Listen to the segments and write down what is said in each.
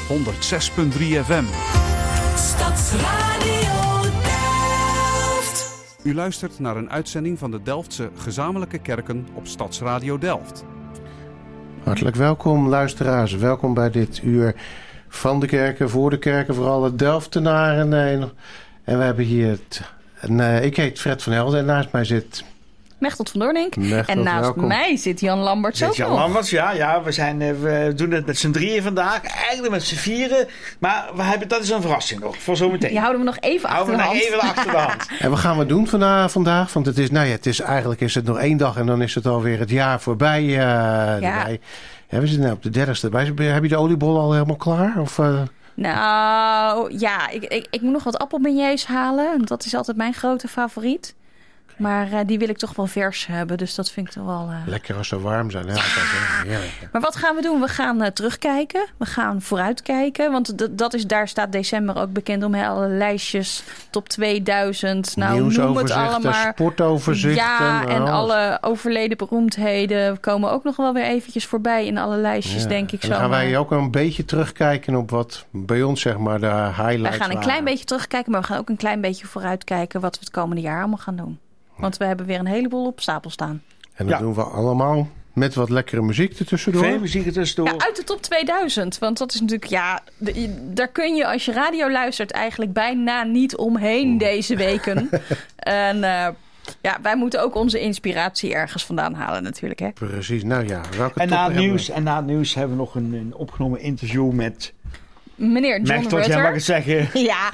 106.3 FM. Stadsradio Delft. U luistert naar een uitzending van de Delftse Gezamenlijke Kerken op Stadsradio Delft. Hartelijk welkom luisteraars. Welkom bij dit uur van de kerken, voor de kerken, voor alle Delftenaren. En we hebben hier ik heet Fred van Helden en naast mij zit... Mechtelt van Doornink. Mechtelt, en naast welkom. mij zit Jan Lamberts ook Jan nog. Lamberts, ja. We doen het met z'n drieën vandaag. Eigenlijk met z'n vieren. Maar dat is een verrassing nog, voor zometeen. Die houden we nog even achter de hand. Even achter de hand. En wat gaan we doen vandaag? Want eigenlijk is het nog 1 dag en dan is het alweer het jaar voorbij. Erbij. Ja, we zitten nu op de 30e. Heb je de oliebol al helemaal klaar? Of... Nou, ja, ik moet nog wat appelbeignets halen. Dat is altijd mijn grote favoriet. Maar die wil ik toch wel vers hebben, dus dat vind ik toch wel... Lekker als ze warm zijn. Ja. Maar wat gaan we doen? We gaan terugkijken. We gaan vooruitkijken. Want daar staat december ook bekend om. Alle lijstjes, top 2000. Nou, noem het allemaal. Sportoverzichten. Ja, en alle overleden beroemdheden komen ook nog wel weer eventjes voorbij in alle lijstjes, denk ik zo. Dan gaan wij ook een beetje terugkijken op wat bij ons, zeg maar, de highlights Wij gaan een klein beetje terugkijken, maar we gaan ook een klein beetje vooruitkijken wat we het komende jaar allemaal gaan doen. Want we hebben weer een heleboel op stapel staan. En dat doen we allemaal met wat lekkere muziek ertussendoor. Veel muziek ertussendoor. Ja, uit de top 2000. Want dat is natuurlijk, daar kun je als je radio luistert eigenlijk bijna niet omheen deze weken. En wij moeten ook onze inspiratie ergens vandaan halen natuurlijk. Hè? Precies, nou ja. En na het nieuws hebben we nog een opgenomen interview met... Meneer John Rutter. Jij mag het zeggen. Ja,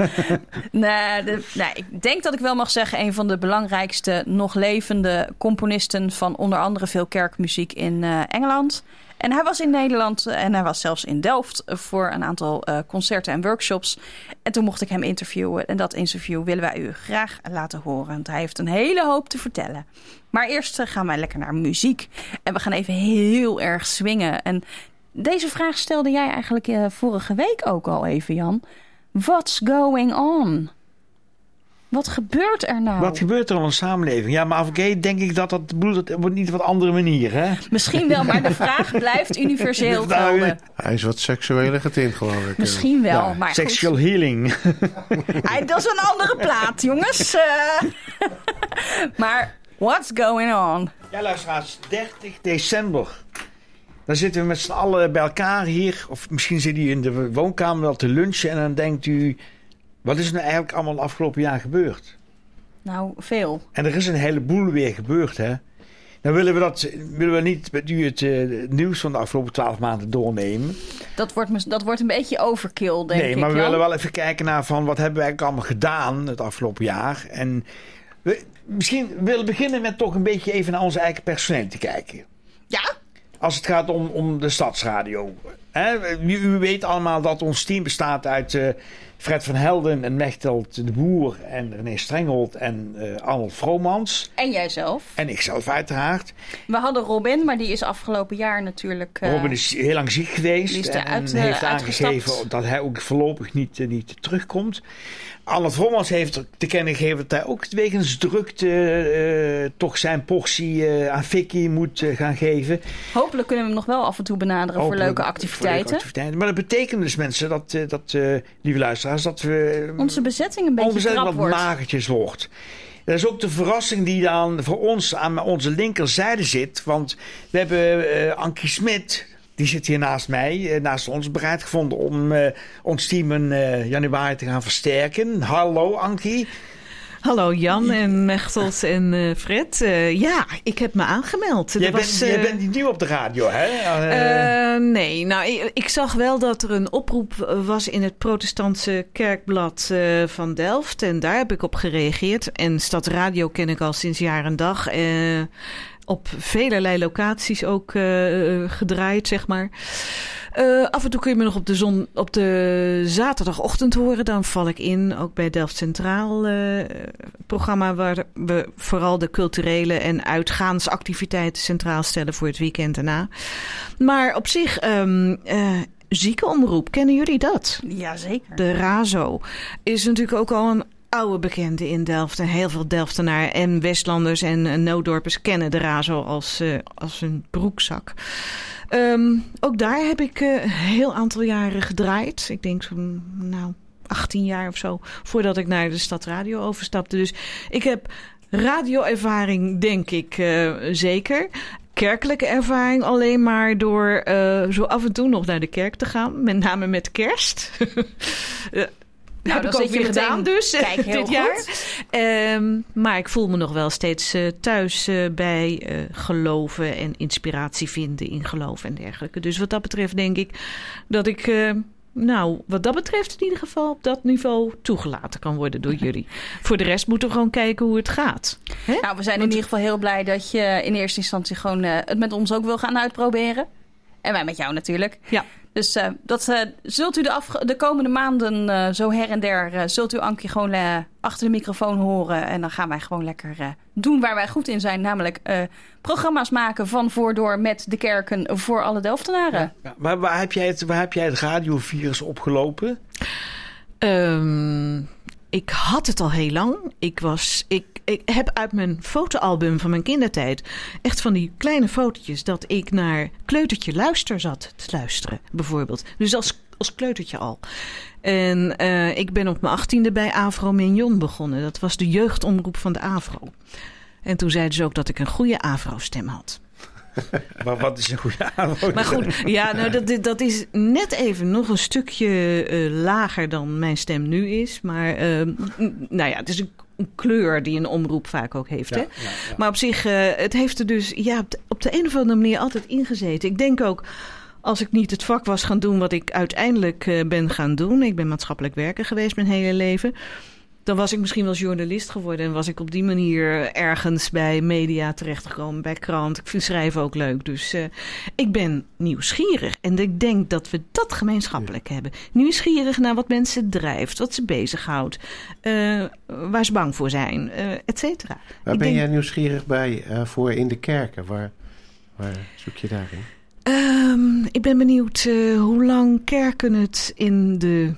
ik denk dat ik wel mag zeggen... een van de belangrijkste nog levende componisten... van onder andere veel kerkmuziek in Engeland. En hij was in Nederland en hij was zelfs in Delft... voor een aantal concerten en workshops. En toen mocht ik hem interviewen. En dat interview willen wij u graag laten horen. Want hij heeft een hele hoop te vertellen. Maar eerst gaan wij lekker naar muziek. En we gaan even heel erg swingen. En... Deze vraag stelde jij eigenlijk vorige week ook al even, Jan. What's going on? Wat gebeurt er nou? Wat gebeurt er al in de samenleving? Ja, maar oké, denk ik dat wordt niet op een andere manier, hè? Misschien wel, maar de vraag blijft universeel gelden. Hij is wat seksueler getint, geloof ik. Misschien wel, ja, maar sexual healing. Dat is een andere plaat, jongens. Maar what's going on? Ja, luisteraars, 30 december... Dan zitten we met z'n allen bij elkaar hier. Of misschien zit u in de woonkamer wel te lunchen. En dan denkt u, wat is er nou eigenlijk allemaal het afgelopen jaar gebeurd? Nou, veel. En er is een heleboel weer gebeurd, hè. Dan willen we niet met u het nieuws van de afgelopen 12 maanden doornemen. Dat wordt een beetje overkill, denk ik. Nee, maar we willen wel even kijken naar van wat hebben we eigenlijk allemaal gedaan het afgelopen jaar. En we misschien willen beginnen met toch een beetje even naar onze eigen personeel te kijken. Ja? Als het gaat om de Stadsradio. U weet allemaal dat ons team bestaat uit Fred van Helden en Mechtelt de Boer en René Strenghold en Arnold Vromans. En jijzelf. En ikzelf uiteraard. We hadden Robin, maar die is afgelopen jaar natuurlijk... Robin is heel lang ziek geweest. Die is en heeft aangegeven dat hij ook voorlopig niet terugkomt. Arnold Vromans heeft te kennen gegeven dat hij ook wegens drukte toch zijn portie aan Vicky moet gaan geven. Hopelijk kunnen we hem nog wel af en toe benaderen voor leuke activiteiten. Maar dat betekent dus mensen dat lieve luisteraars, dat we... Onze bezetting een beetje krap wat wordt. magertjes wordt. Dat is ook de verrassing die dan voor ons aan onze linkerzijde zit. Want we hebben Ankie Smit... Die zit hier naast mij, naast ons, bereid gevonden om ons team in januari te gaan versterken. Hallo Ankie. Hallo Jan en Mechtelt en Fred. Ja, ik heb me aangemeld. Jij bent niet nieuw op de radio, hè? Nee, nou ik zag wel dat er een oproep was in het protestantse kerkblad van Delft. En daar heb ik op gereageerd. En Stadsradio ken ik al sinds jaar en dag. Op velerlei locaties ook gedraaid, zeg maar. Af en toe kun je me nog op de zaterdagochtend horen. Dan val ik in, ook bij Delft Centraal programma... waar we vooral de culturele en uitgaansactiviteiten centraal stellen... voor het weekend daarna. Maar op zich... ziekenomroep, kennen jullie dat? Jazeker. De RAZO is natuurlijk ook al oude bekende in Delft. En heel veel Delftenaren en Westlanders en Noodorpers kennen de RAZO als een broekzak. Ook daar heb ik een heel aantal jaren gedraaid. Ik denk zo'n 18 jaar of zo, voordat ik naar de Stadradio overstapte. Dus ik heb radioervaring, denk ik, zeker. Kerkelijke ervaring alleen maar door zo af en toe nog naar de kerk te gaan. Met name met kerst. Heb ik ook weer gedaan dus dit jaar. Maar ik voel me nog wel steeds thuis bij geloven en inspiratie vinden in geloof en dergelijke. Dus wat dat betreft denk ik dat ik... wat dat betreft in ieder geval op dat niveau toegelaten kan worden door jullie. Voor de rest moeten we gewoon kijken hoe het gaat. Hè? Nou, we zijn in ieder geval heel blij dat je in eerste instantie gewoon het met ons ook wil gaan uitproberen. En wij met jou natuurlijk. Ja. Dus dat zult u de komende maanden zo her en der... zult u Ankie gewoon achter de microfoon horen. En dan gaan wij gewoon lekker doen waar wij goed in zijn. Namelijk programma's maken van voordoor met de kerken voor alle Delftenaren. Ja. Maar waar heb jij het radiovirus opgelopen? Ik had het al heel lang. Ik heb uit mijn fotoalbum van mijn kindertijd echt van die kleine fotootjes dat ik naar Kleutertje Luister zat te luisteren, bijvoorbeeld. Dus als kleutertje al. En ik ben op mijn 18e bij Avro Mignon begonnen. Dat was de jeugdomroep van de Avro. En toen zeiden ze ook dat ik een goede Avro-stem had. Maar wat is een goede Avro? Maar goed, ja, dat is net even nog een stukje lager dan mijn stem nu is. Maar het is een kleur die een omroep vaak ook heeft. Ja, hè? ja. Maar op zich, het heeft er dus op de een of andere manier altijd ingezeten. Ik denk ook, als ik niet het vak was gaan doen wat ik uiteindelijk ben gaan doen. Ik ben maatschappelijk werker geweest mijn hele leven. Dan was ik misschien wel journalist geworden. En was ik op die manier ergens bij media terechtgekomen. Bij krant. Ik vind schrijven ook leuk. Dus ik ben nieuwsgierig. En ik denk dat we dat gemeenschappelijk hebben. Nieuwsgierig naar wat mensen drijft. Wat ze bezighoudt. Waar ze bang voor zijn. Et cetera. Waar ben jij nieuwsgierig voor in de kerken? Waar zoek je daarin? Ik ben benieuwd hoe lang kerken het in de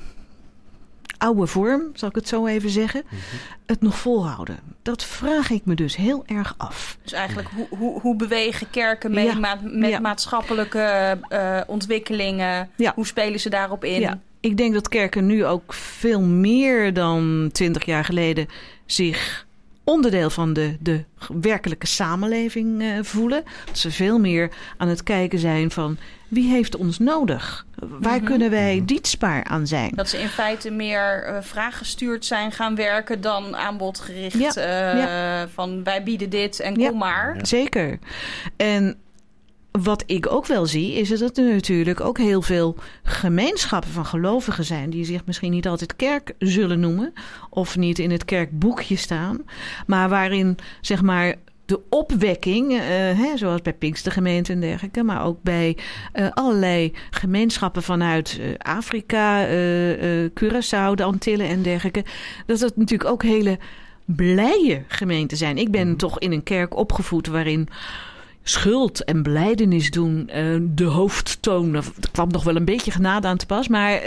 oude vorm, zal ik het zo even zeggen, het nog volhouden. Dat vraag ik me dus heel erg af. Dus eigenlijk, hoe bewegen kerken mee met maatschappelijke ontwikkelingen? Ja. Hoe spelen ze daarop in? Ja. Ik denk dat kerken nu ook veel meer dan 20 jaar geleden zich onderdeel van de werkelijke samenleving voelen. Dat ze veel meer aan het kijken zijn van wie heeft ons nodig? Waar kunnen wij dienstbaar aan zijn? Dat ze in feite meer vraaggestuurd zijn gaan werken dan aanbodgericht. Van wij bieden dit en kom maar. Zeker. En wat ik ook wel zie, is dat er natuurlijk ook heel veel gemeenschappen van gelovigen zijn die zich misschien niet altijd kerk zullen noemen of niet in het kerkboekje staan, maar waarin zeg maar de opwekking, zoals bij Pinkstergemeenten en dergelijke, maar ook bij allerlei gemeenschappen vanuit Afrika, Curaçao, de Antillen en dergelijke, dat het natuurlijk ook hele blije gemeenten zijn. Ik ben toch in een kerk opgevoed waarin schuld en belijdenis doen de hoofdtoon. Er kwam nog wel een beetje genade aan te pas, maar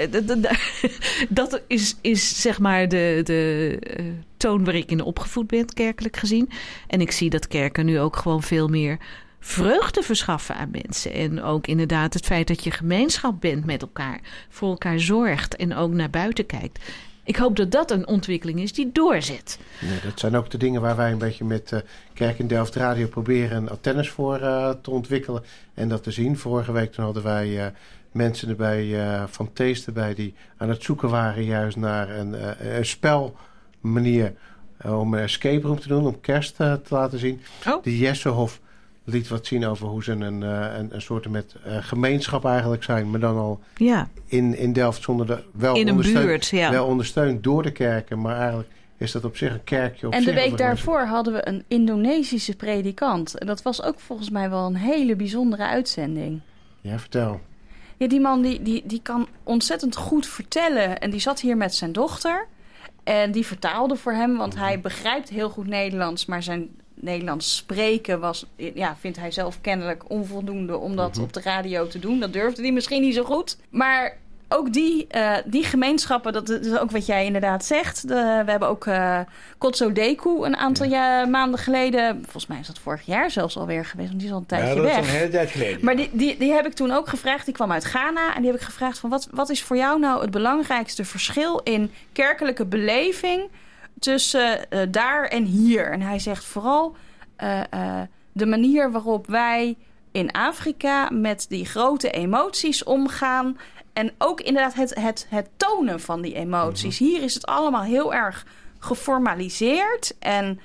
dat is zeg maar de toon waar ik in opgevoed ben, kerkelijk gezien. En ik zie dat kerken nu ook gewoon veel meer vreugde verschaffen aan mensen. En ook inderdaad het feit dat je gemeenschap bent met elkaar, voor elkaar zorgt en ook naar buiten kijkt. Ik hoop dat dat een ontwikkeling is die doorzet. Nee, dat zijn ook de dingen waar wij een beetje met Kerk in Delft Radio proberen een antennes voor te ontwikkelen. En dat te zien. Vorige week toen hadden wij mensen erbij van Taste erbij die aan het zoeken waren juist naar een spelmanier om een escape room te doen, om kerst te laten zien. Oh. Die Jessehof liet wat zien over hoe ze een soort met gemeenschap eigenlijk zijn, maar dan al in Delft zonder wel ondersteund door de kerken, maar eigenlijk is dat op zich een kerkje op en zich. En de week daarvoor hadden we een Indonesische predikant. En dat was ook volgens mij wel een hele bijzondere uitzending. Ja, vertel. Ja, die man die kan ontzettend goed vertellen. En die zat hier met zijn dochter. En die vertaalde voor hem, want hij begrijpt heel goed Nederlands, maar zijn Nederlands spreken vindt hij zelf kennelijk onvoldoende om dat op de radio te doen. Dat durfde hij misschien niet zo goed. Maar ook die gemeenschappen, dat is ook wat jij inderdaad zegt. We hebben ook Kotsodeku een aantal maanden geleden. Volgens mij is dat vorig jaar zelfs alweer geweest, want die is al een tijdje weg. Dat is een hele tijd geleden. Maar die heb ik toen ook gevraagd. Die kwam uit Ghana en die heb ik gevraagd van wat is voor jou nou het belangrijkste verschil in kerkelijke beleving tussen daar en hier? En hij zegt vooral de manier waarop wij in Afrika met die grote emoties omgaan. En ook inderdaad het tonen van die emoties. Hier is het allemaal heel erg geformaliseerd. En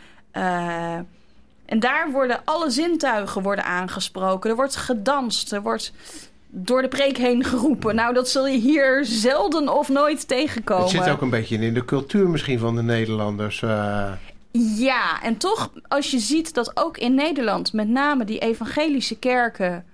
daar worden alle zintuigen aangesproken. Er wordt gedanst. Er wordt door de preek heen geroepen. Nou, dat zul je hier zelden of nooit tegenkomen. Het zit ook een beetje in de cultuur misschien van de Nederlanders. Ja, en toch als je ziet dat ook in Nederland met name die evangelische kerken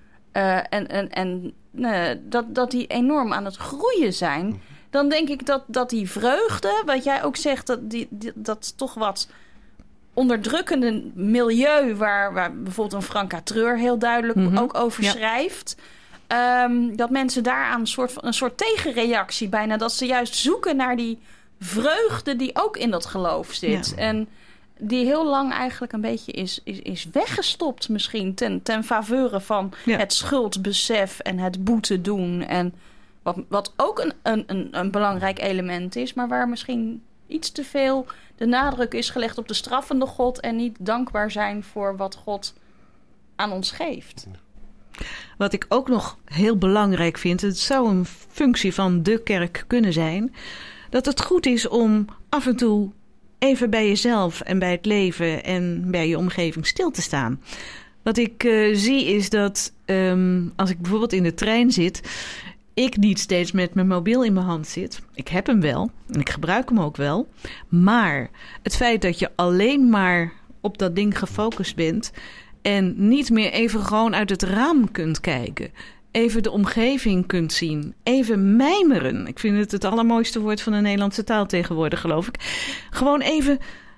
dat die enorm aan het groeien zijn, dan denk ik dat die vreugde, wat jij ook zegt, dat toch wat onderdrukkende milieu waar bijvoorbeeld een Frank Catreur heel duidelijk ook over schrijft. Dat mensen daaraan een soort tegenreactie bijna, dat ze juist zoeken naar die vreugde die ook in dat geloof zit. Ja. En die heel lang eigenlijk een beetje is weggestopt misschien ten faveur van het schuldbesef en het boete doen. En wat ook een belangrijk element is, maar waar misschien iets te veel de nadruk is gelegd op de straffende God en niet dankbaar zijn voor wat God aan ons geeft. Wat ik ook nog heel belangrijk vind, het zou een functie van de kerk kunnen zijn, dat het goed is om af en toe even bij jezelf en bij het leven en bij je omgeving stil te staan. Wat ik zie is dat als ik bijvoorbeeld in de trein zit, ik niet steeds met mijn mobiel in mijn hand zit. Ik heb hem wel en ik gebruik hem ook wel. Maar het feit dat je alleen maar op dat ding gefocust bent en niet meer even gewoon uit het raam kunt kijken, even de omgeving kunt zien, even mijmeren. Ik vind het allermooiste woord van de Nederlandse taal tegenwoordig, geloof ik. Gewoon even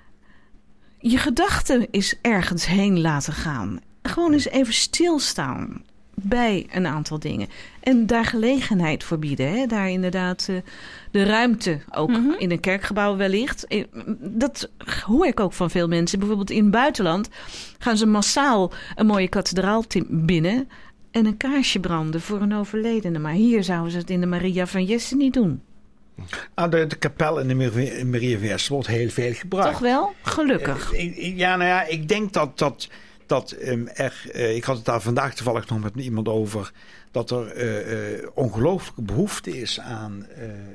je gedachten eens ergens heen laten gaan. Gewoon eens even stilstaan bij een aantal dingen. En daar gelegenheid voor bieden. Hè? Daar inderdaad de ruimte ook in een kerkgebouw wellicht. Dat hoor ik ook van veel mensen. Bijvoorbeeld in het buitenland gaan ze massaal een mooie kathedraal binnen en een kaarsje branden voor een overledene. Maar hier zouden ze het in de Maria van Jessen niet doen. De kapel in de Maria van Jessen wordt heel veel gebruikt. Toch wel? Gelukkig. Ik denk dat ik had het daar vandaag toevallig nog met iemand over, dat er ongelooflijke behoefte is aan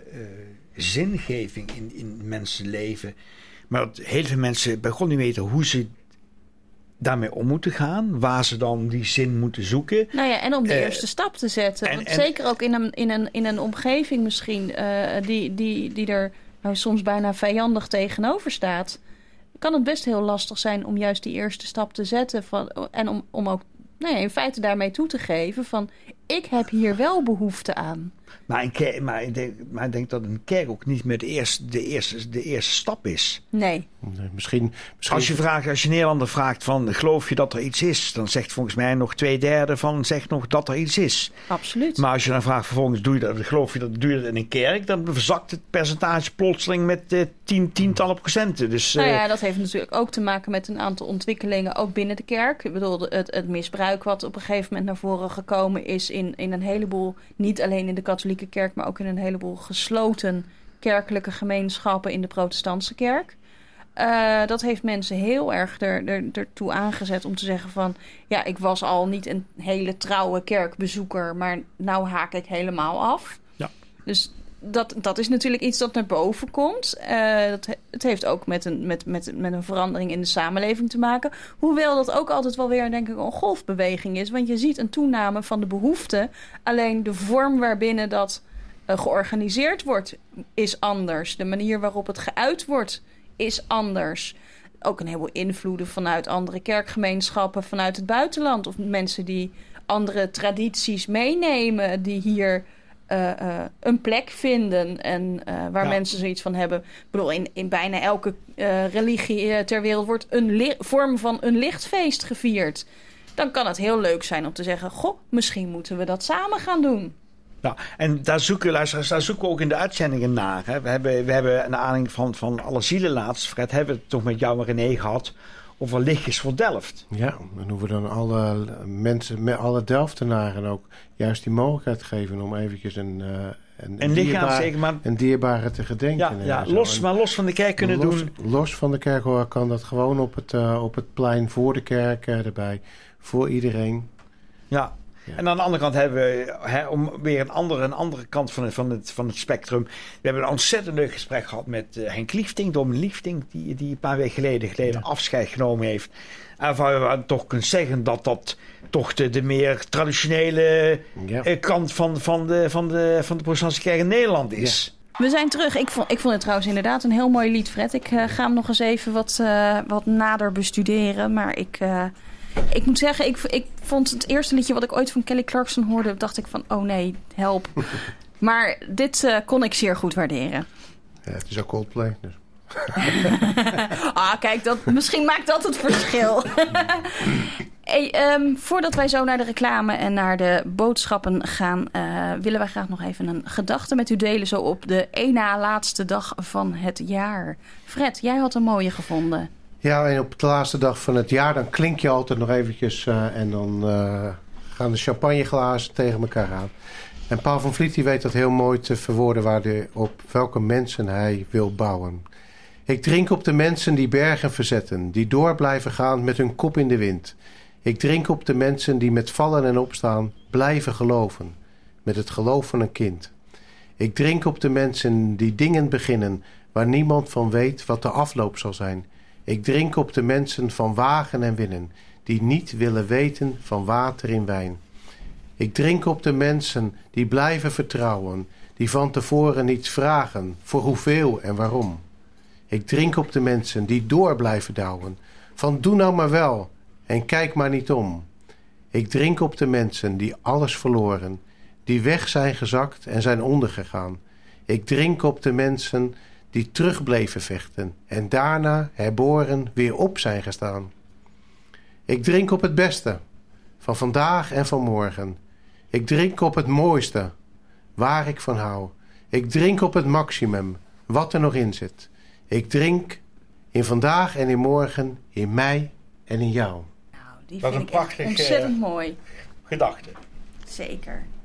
zingeving in mensenleven. Maar dat heel veel mensen bij God niet weten hoe ze daarmee om moeten gaan, waar ze dan die zin moeten zoeken. Nou ja, en om de eerste stap te zetten. Want zeker ook in een omgeving misschien die er soms bijna vijandig tegenover staat, kan het best heel lastig zijn om juist die eerste stap te zetten en om ook in feite daarmee toe te geven van ik heb hier wel behoefte aan. Maar ik denk dat een kerk ook niet meer de eerste stap is. Nee. Misschien als je Nederlander vraagt van geloof je dat er iets is, dan zegt volgens mij nog 2/3 van zegt nog dat er iets is. Absoluut. Maar als je dan vraagt vervolgens doe je dat in een kerk, dan verzakt het percentage plotseling met tientallen procenten. Dus, dat heeft natuurlijk ook te maken met een aantal ontwikkelingen ook binnen de kerk. Ik bedoel, het misbruik wat op een gegeven moment naar voren gekomen is in een heleboel, niet alleen in de katholieke kerk, maar ook in een heleboel gesloten kerkelijke gemeenschappen in de protestantse kerk. Dat heeft mensen heel erg ertoe aangezet om te zeggen van ja, ik was al niet een hele trouwe kerkbezoeker, maar nou haak ik helemaal af. Ja. Dus dat is natuurlijk iets dat naar boven komt. Het heeft ook met een verandering in de samenleving te maken. Hoewel dat ook altijd wel weer, denk ik, een golfbeweging is. Want je ziet een toename van de behoefte. Alleen de vorm waarbinnen dat georganiseerd wordt is anders. De manier waarop het geuit wordt is anders. Ook een heleboel invloeden vanuit andere kerkgemeenschappen, vanuit het buitenland. Of mensen die andere tradities meenemen, die hier een plek vinden en waar mensen zoiets van hebben. Ik bedoel, in bijna elke religie ter wereld wordt een vorm van een lichtfeest gevierd. Dan kan het heel leuk zijn om te zeggen, goh, misschien moeten we dat samen gaan doen. Nou, en daar zoeken we ook in de uitzendingen naar. Hè. We hebben naar aanleiding van alle zielen laatst, Fred, hebben we het toch met jou en René gehad over lichtjes voor Delft. Ja, en hoe we dan alle mensen, met alle Delftenaren ook juist die mogelijkheid geven om eventjes een dierbare te gedenken. Ja, los van de kerk kunnen doen. Los van de kerk kan dat gewoon op het plein voor de kerk erbij. Voor iedereen. Ja. En aan de andere kant hebben we, om weer een andere kant van het spectrum. We hebben een ontzettend leuk gesprek gehad met Henk Liefding, Dominee Liefding, die een paar weken geleden afscheid genomen heeft. En waarvan we toch kunnen zeggen dat toch de meer traditionele kant van de protestantse kerk in Nederland is. Ja. We zijn terug. Ik vond het trouwens inderdaad een heel mooi lied, Fred. Ik ga hem nog eens even wat nader bestuderen. Maar ik moet zeggen, ik vond het eerste liedje wat ik ooit van Kelly Clarkson hoorde, dacht ik van, oh nee, help. Maar dit kon ik zeer goed waarderen. Ja, het is ook Coldplay. Dus. Kijk, misschien maakt dat het verschil. Voordat wij zo naar de reclame en naar de boodschappen gaan, willen wij graag nog even een gedachte met u delen, zo op de één na laatste dag van het jaar. Fred, jij had een mooie gevonden. Ja, en op de laatste dag van het jaar, dan klink je altijd nog eventjes en dan gaan de champagneglazen tegen elkaar aan. En Paul van Vliet die weet dat heel mooi te verwoorden op welke mensen hij wil bouwen. Ik drink op de mensen die bergen verzetten, die door blijven gaan met hun kop in de wind. Ik drink op de mensen die met vallen en opstaan blijven geloven, met het geloof van een kind. Ik drink op de mensen die dingen beginnen waar niemand van weet wat de afloop zal zijn. Ik drink op de mensen van wagen en winnen, die niet willen weten van water in wijn. Ik drink op de mensen die blijven vertrouwen, die van tevoren niets vragen, voor hoeveel en waarom. Ik drink op de mensen die door blijven douwen, van doe nou maar wel en kijk maar niet om. Ik drink op de mensen die alles verloren, die weg zijn gezakt en zijn ondergegaan. Ik drink op de mensen die terug bleven vechten en daarna herboren weer op zijn gestaan. Ik drink op het beste van vandaag en van morgen. Ik drink op het mooiste waar ik van hou. Ik drink op het maximum wat er nog in zit. Ik drink in vandaag en in morgen, in mij en in jou. Nou, die vind ik echt ontzettend mooi. Gedachte. Zeker.